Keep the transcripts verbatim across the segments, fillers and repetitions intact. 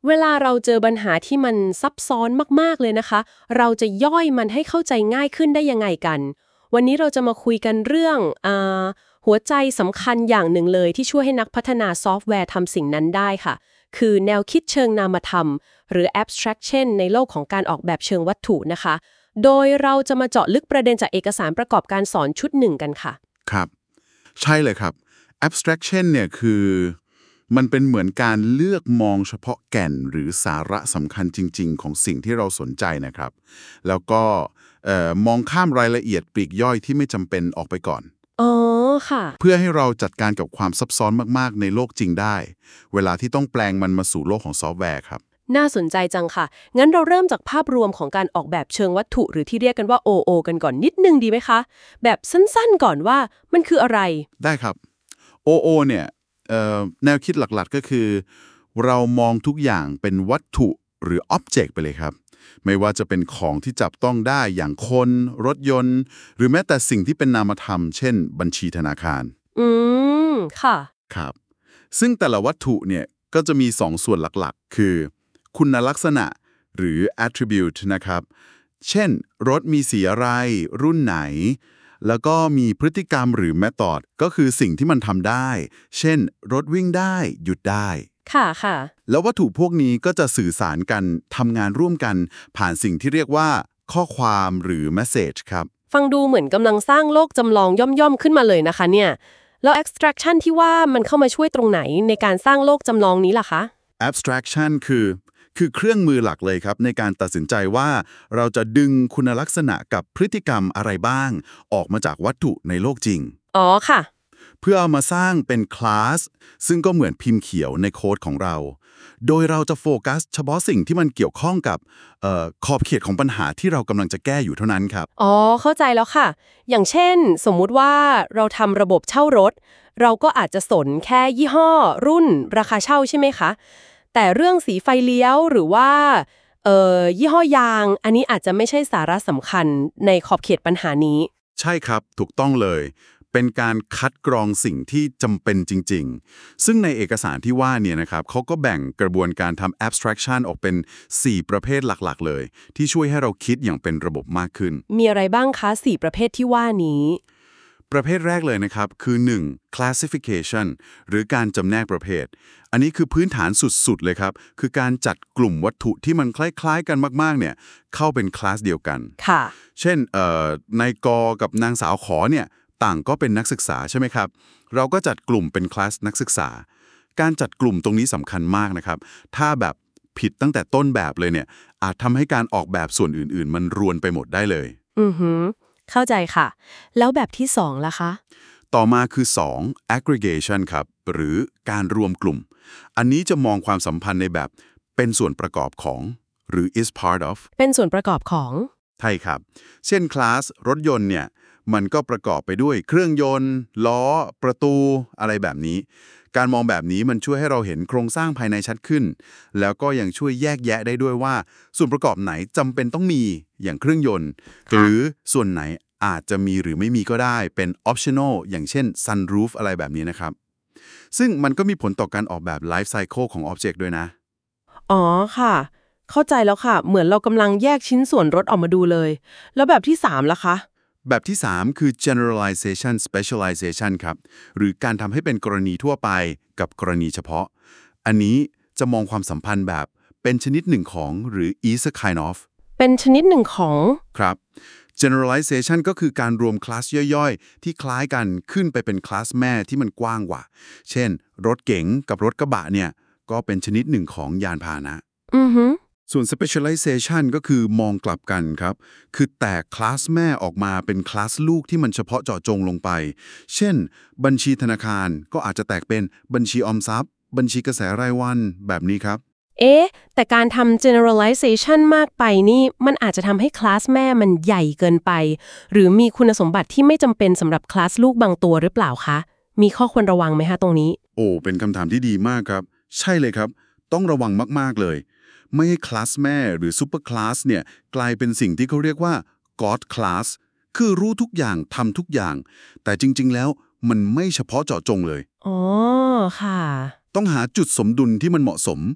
เวลาเราเจอปัญหาที่มันซับซ้อนมากๆเลยนะคะเราจะย่อยมันให้เข้าใจง่ายขึ้นได้ยังไงกันวันนี้เราจะมาคุยกันเรื่องอ่าหัวใจสำคัญอย่างหนึ่งเลยที่ช่วยให้นักพัฒนาซอฟต์แวร์ทำสิ่งนั้นได้ค่ะคือแนวคิดเชิงนามธรรมหรือ abstraction ในโลกของการออกแบบเชิงวัตถุนะคะโดยเราจะมาเจาะลึกประเด็นจากเอกสารประกอบการสอนชุดหนึ่งกันค่ะครับใช่เลยครับ abstraction เนี่ยคือมันเป็นเหมือนการเลือกมองเฉพาะแก่นหรือสาระสำคัญจริงๆของสิ่งที่เราสนใจนะครับแล้วก็เอ่อมองข้ามรายละเอียดปลีกย่อยที่ไม่จำเป็นออกไปก่อนอ๋อค่ะเพื่อให้เราจัดการกับความซับซ้อนมากๆในโลกจริงได้เวลาที่ต้องแปลงมันมาสู่โลกของซอฟต์แวร์ครับน่าสนใจจังค่ะงั้นเราเริ่มจากภาพรวมของการออกแบบเชิงวัตถุหรือที่เรียกกันว่า โอ โอ กันก่อนนิดนึงดีไหมคะแบบสั้นๆก่อนว่ามันคืออะไรได้ครับ โอ โอ เนี่ยเอ่อแนวคิดหลักๆก็คือเรามองทุกอย่างเป็นวัตถุหรืออ็อบเจกต์ไปเลยครับไม่ว่าจะเป็นของที่จับต้องได้อย่างคนรถยนต์หรือแม้แต่สิ่งที่เป็นนามธรรมเช่นบัญชีธนาคารอืมค่ะครับซึ่งแต่ละวัตถุเนี่ยก็จะมีสองส่วนหลักๆคือคุณลักษณะหรือ attribute นะครับเช่นรถมีสีอะไรรุ่นไหนแล้วก็มีพฤติกรรมหรือ method ก็คือสิ่งที่มันทำได้เช่นรถวิ่งได้หยุดได้ค่ะค่ะแล้ววัตถุพวกนี้ก็จะสื่อสารกันทำงานร่วมกันผ่านสิ่งที่เรียกว่าข้อความหรือ message ครับฟังดูเหมือนกำลังสร้างโลกจำลองย่อมๆขึ้นมาเลยนะคะเนี่ยแล้ว abstraction ที่ว่ามันเข้ามาช่วยตรงไหนในการสร้างโลกจำลองนี้ล่ะคะ abstraction คือคือเครื่องมือหลักเลยครับในการตัดสินใจว่าเราจะดึงคุณลักษณะกับพฤติกรรมอะไรบ้างออกมาจากวัตถุในโลกจริงอ๋อค่ะเพื่อเอามาสร้างเป็นคลาสซึ่งก็เหมือนพิมพ์เขียวในโค้ดของเราโดยเราจะโฟกัสเฉพาะสิ่งที่มันเกี่ยวข้องกับเอ่อขอบเขตของปัญหาที่เรากำลังจะแก้อยู่เท่านั้นครับอ๋อเข้าใจแล้วค่ะอย่างเช่นสมมุติว่าเราทำระบบเช่ารถเราก็อาจจะสนแค่ยี่ห้อรุ่นราคาเช่าใช่ไหมคะแต่เรื่องสีไฟเลี้ยวหรือว่าเอ่อยี่ห้อยางอันนี้อาจจะไม่ใช่สาระสำคัญในขอบเขตปัญหานี้ใช่ครับถูกต้องเลยเป็นการคัดกรองสิ่งที่จำเป็นจริงๆซึ่งในเอกสารที่ว่าเนี่ยนะครับเขาก็แบ่งกระบวนการทำ abstraction ออกเป็นสี่ประเภทหลักๆเลยที่ช่วยให้เราคิดอย่างเป็นระบบมากขึ้นมีอะไรบ้างคะสี่ประเภทที่ว่านี้ประเภทแรกเลยนะครับคือหนึ่ง classification หรือการจำแนกประเภทอันนี้คือพื้นฐานสุดๆเลยครับคือการจัดกลุ่มวัตถุที่มันคล้ายๆกันมากๆเนี่ยเข้าเป็นคลาสเดียวกันค่ะเช่นเอ่อนายกกับนางสาวขอเนี่ยต่างก็เป็นนักศึกษาใช่ไหมครับเราก็จัดกลุ่มเป็นคลาสนักศึกษาการจัดกลุ่มตรงนี้สำคัญมากนะครับถ้าแบบผิดตั้งแต่ต้นแบบเลยเนี่ยอาจทำให้การออกแบบส่วนอื่นๆมันรวนไปหมดได้เลยอือหือเข้าใจค่ะแล้วแบบที่สองล่ะคะต่อมาคือสอง aggregation ครับหรือการรวมกลุ่มอันนี้จะมองความสัมพันธ์ในแบบเป็นส่วนประกอบของหรือ is part of เป็นส่วนประกอบของใช่ครับเช่นคลาสรถยนต์เนี่ยมันก็ประกอบไปด้วยเครื่องยนต์ล้อประตูอะไรแบบนี้การมองแบบนี้มันช่วยให้เราเห็นโครงสร้างภายในชัดขึ้นแล้วก็ยังช่วยแยกแยะได้ด้วยว่าส่วนประกอบไหนจำเป็นต้องมีอย่างเครื่องยนต์หรือส่วนไหนอาจจะมีหรือไม่มีก็ได้เป็น optional อย่างเช่น sunroof อะไรแบบนี้นะครับซึ่งมันก็มีผลต่อการออกแบบ life cycle ของ object ด้วยนะอ๋อค่ะเข้าใจแล้วค่ะเหมือนเรากำลังแยกชิ้นส่วนรถออกมาดูเลยแล้วแบบที่สามล่ะคะแบบที่สามคือ generalization specialization ครับหรือการทำให้เป็นกรณีทั่วไปกับกรณีเฉพาะอันนี้จะมองความสัมพันธ์แบบเป็นชนิดหนึ่งของหรือ is a kind of เป็นชนิดหนึ่งของครับ generalization ก็คือการรวมคลาสย่อยๆที่คล้ายกันขึ้นไปเป็นคลาสแม่ที่มันกว้างกว่าเช่นรถเก๋งกับรถกระบะเนี่ยก็เป็นชนิดหนึ่งของยานพาหนะอือฮึส่วน specialization ก็คือมองกลับกันครับคือแตกคลาสแม่ออกมาเป็นคลาสลูกที่มันเฉพาะเจาะจงลงไป เช่นบัญชีธนาคารก็อาจจะแตกเป็นบัญชีออมทรัพย์บัญชีกระแสรายวันแบบนี้ครับเอ๊ะแต่การทำ generalization มากไปนี่มันอาจจะทำให้คลาสแม่มันใหญ่เกินไปหรือมีคุณสมบัติที่ไม่จำเป็นสำหรับคลาสลูกบางตัวหรือเปล่าคะมีข้อควรระวังไหมคะตรงนี้โอ้เป็นคำถามที่ดีมากครับใช่เลยครับต้องระวังมากๆเลยไม่ให้คลาสแม่หรือซูเปอร์คลาสเนี่ยกลายเป็นสิ่งที่เขาเรียกว่า God Class คือรู้ทุกอย่างทำทุกอย่างแต่จริงๆแล้วมันไม่เฉพาะเจาะจงเลยอ๋อค่ะต้องหาจุดสมดุลที่มันเหมาะสม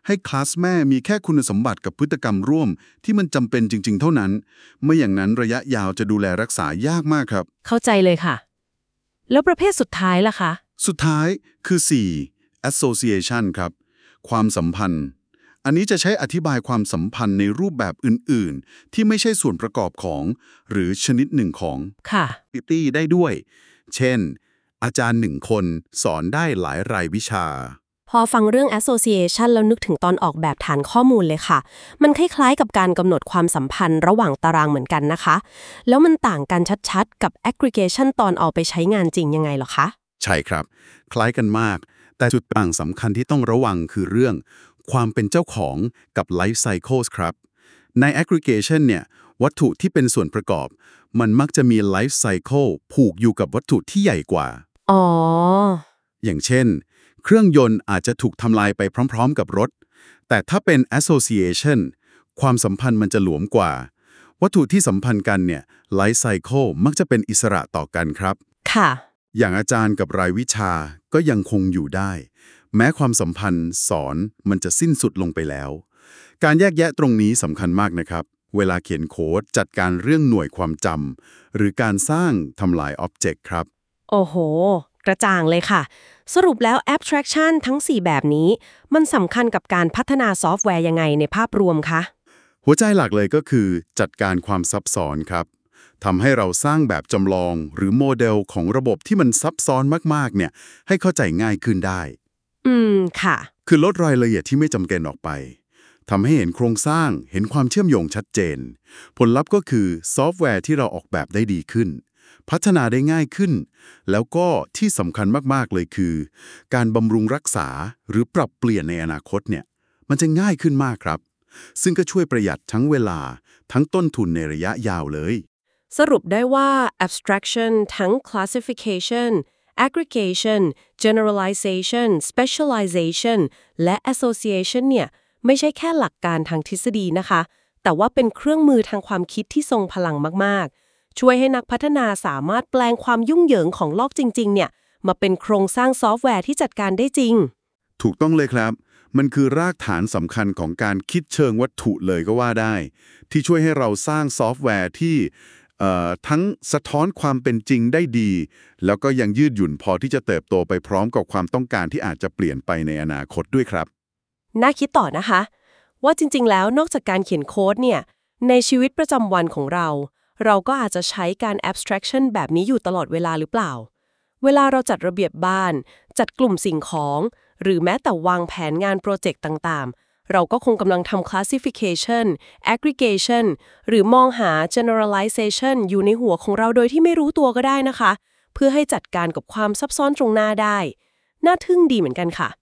ให้คลาสแม่มีแค่คุณสมบัติกับพฤติกรรมร่วมที่มันจำเป็นจริงๆเท่านั้นไม่อย่างนั้นระยะยาวจะดูแลรักษายากมากครับเข้าใจเลยค่ะแล้วประเภทสุดท้ายล่ะคะสุดท้ายคือ สี่ association ครับความสัมพันธ์อันนี้จะใช้อธิบายความสัมพันธ์ในรูปแบบอื่นๆที่ไม่ใช่ส่วนประกอบของหรือชนิดหนึ่งของค่ะ activity ได้ด้วยเช่นอาจารย์หนึ่งคนสอนได้หลายรายวิชาพอฟังเรื่อง association แล้วนึกถึงตอนออกแบบฐานข้อมูลเลยค่ะมันคล้ายๆกับการกำหนดความสัมพันธ์ระหว่างตารางเหมือนกันนะคะแล้วมันต่างกันชัดๆกับ aggregation ตอนเอาไปใช้งานจริงยังไงเหรอคะใช่ครับคล้ายกันมากแต่จุดต่างสำคัญที่ต้องระวังคือเรื่องความเป็นเจ้าของกับ life cycles ครับใน aggregation เนี่ยวัตถุที่เป็นส่วนประกอบมันมักจะมี life cycle ผูกอยู่กับวัตถุที่ใหญ่กว่าอ๋ออย่างเช่นเครื่องยนต์อาจจะถูกทำลายไปพร้อมๆกับรถแต่ถ้าเป็น association ความสัมพันธ์มันจะหลวมกว่าวัตถุที่สัมพันธ์กันเนี่ย life cycle มักจะเป็นอิสระต่อกันครับค่ะอย่างอาจารย์กับรายวิชาก็ยังคงอยู่ได้แม้ความสัมพันธ์สอนมันจะสิ้นสุดลงไปแล้วการแยกแยะตรงนี้สำคัญมากนะครับเวลาเขียนโค้ดจัดการเรื่องหน่วยความจำหรือการสร้างทำลายอ็อบเจกต์ครับโอ้โหกระจ่างเลยค่ะสรุปแล้ว abstraction ทั้งสี่แบบนี้มันสำคัญกับการพัฒนาซอฟต์แวร์ยังไงในภาพรวมคะหัวใจหลักเลยก็คือจัดการความซับซ้อนครับทำให้เราสร้างแบบจำลองหรือโมเดลของระบบที่มันซับซ้อนมากๆเนี่ยให้เข้าใจง่ายขึ้นได้อืมค่ะคือลดรายละเอียดที่ไม่จำเป็นออกไปทำให้เห็นโครงสร้างเห็นความเชื่อมโยงชัดเจนผลลัพธ์ก็คือซอฟต์แวร์ที่เราออกแบบได้ดีขึ้นพัฒนาได้ง่ายขึ้นแล้วก็ที่สำคัญมากๆเลยคือการบำรุงรักษาหรือปรับเปลี่ยนในอนาคตเนี่ยมันจะง่ายขึ้นมากครับซึ่งก็ช่วยประหยัดทั้งเวลาทั้งต้นทุนในระยะยาวเลยสรุปได้ว่า abstraction ทั้ง classification aggregation generalization specialization และ association เนี่ยไม่ใช่แค่หลักการทางทฤษฎีนะคะแต่ว่าเป็นเครื่องมือทางความคิดที่ทรงพลังมากๆช่วยให้นักพัฒนาสามารถแปลงความยุ่งเหยิงของโลกจริงๆเนี่ยมาเป็นโครงสร้างซอฟต์แวร์ที่จัดการได้จริงถูกต้องเลยครับมันคือรากฐานสำคัญของการคิดเชิงวัตถุเลยก็ว่าได้ที่ช่วยให้เราสร้างซอฟต์แวร์ที่ทั้งสะท้อนความเป็นจริงได้ดีแล้วก็ยังยืดหยุ่นพอที่จะเติบโตไปพร้อมกับความต้องการที่อาจจะเปลี่ยนไปในอนาคตด้วยครับน่าคิดต่อนะคะว่าจริงๆแล้วนอกจากการเขียนโค้ดเนี่ยในชีวิตประจำวันของเราเราก็อาจจะใช้การ abstraction แบบนี้อยู่ตลอดเวลาหรือเปล่าเวลาเราจัดระเบียบบ้านจัดกลุ่มสิ่งของหรือแม้แต่วางแผนงานโปรเจกต์ต่างๆเราก็คงกำลังทำ classification aggregation หรือมองหา generalization อยู่ในหัวของเราโดยที่ไม่รู้ตัวก็ได้นะคะเพื่อให้จัดการกับความซับซ้อนตรงหน้าได้น่าทึ่งดีเหมือนกันค่ะ